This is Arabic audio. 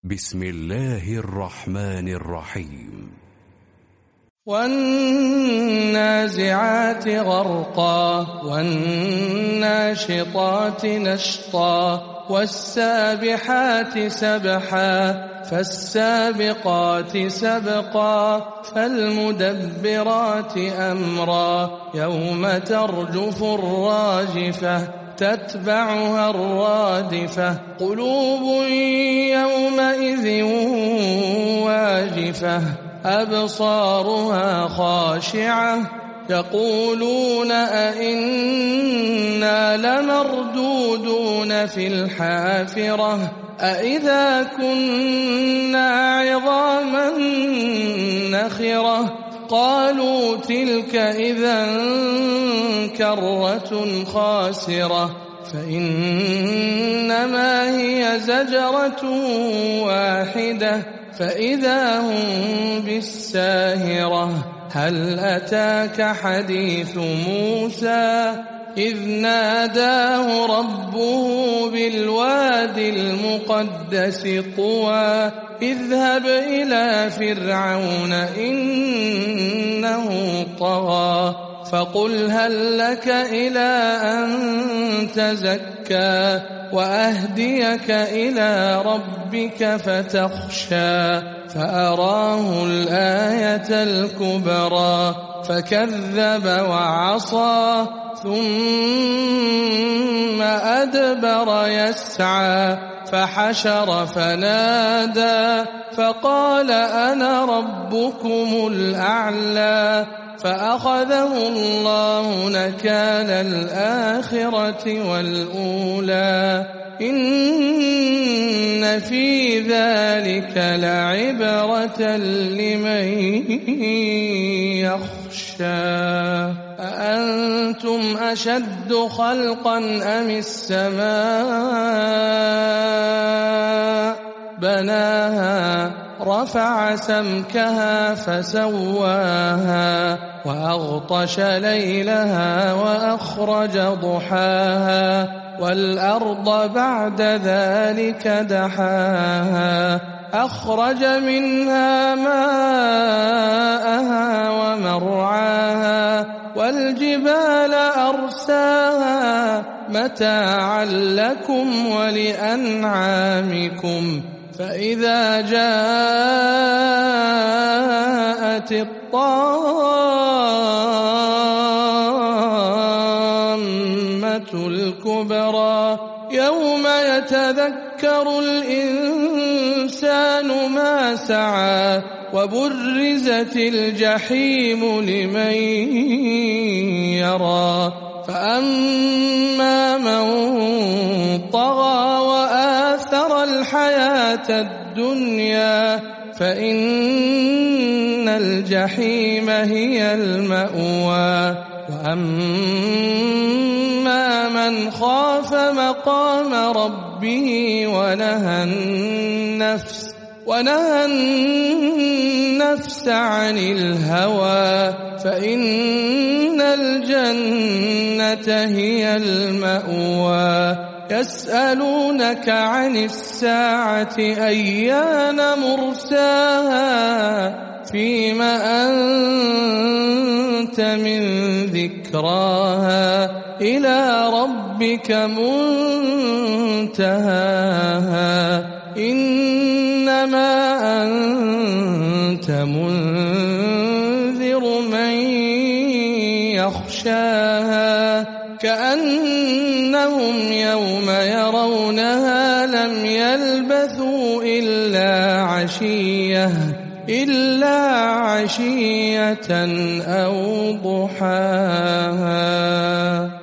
بسم الله الرحمن الرحيم. والنازعات غرقا والناشطات نشطا والسابحات سبحا فالسابقات سبقا فالمدبرات أمرا يوم ترجف الراجفة تتبعها الرادفة قلوب يومئذ واجفة أبصارها خاشعة يقولون أئنا لمردودون في الحافرة أئذا كنا عظاما نخرة قالوا تلك إذا كرة خاسرة فإنما هي زجرة واحدة فإذا هم بالساهرة هل أتاك حديث موسى إذ ناداه ربه بالواد المقدس طوى اذهب إلى فرعون إنه طغى فقل هل لك إلى أن تزكى وأهديك إلى ربك فتخشى فأراه الآية الكبرى فكذب وعصى ثم أدبر يسعى فحشر فنادى فقال أنا ربكم الأعلى فأخذه الله نكال الآخرة والأولى إن في ذلك لعبرة لمن يخشى أأنتم أشد خلقا أم السماء بناها رفع سمكها فسواها وأغطش ليلها وأخرج ضحاها والأرض بعد ذلك دحاها أخرج منها ماءها ومرعاها والجبال أرساها متاعا لكم ولأنعامكم فإذا جاءت الطامة الكبرى يوم يتذكر الإنسان ما سعى وبرزت الجحيم لمن يرى فأما من طغى وآثر الحياة الدنيا فإن الجحيم هي المأوى وأما من خاف مقام ربه ونهى النفس عن الهوى فإن الجنة هي المأوى يسألونك عن الساعة أيان مرساها فيم أنت من ذكراها إلى ربك منتهاها إنما أنت منذر من يخشاها كأنهم يوم يرونها لم يلبثوا إلا عشية أو ضحاها.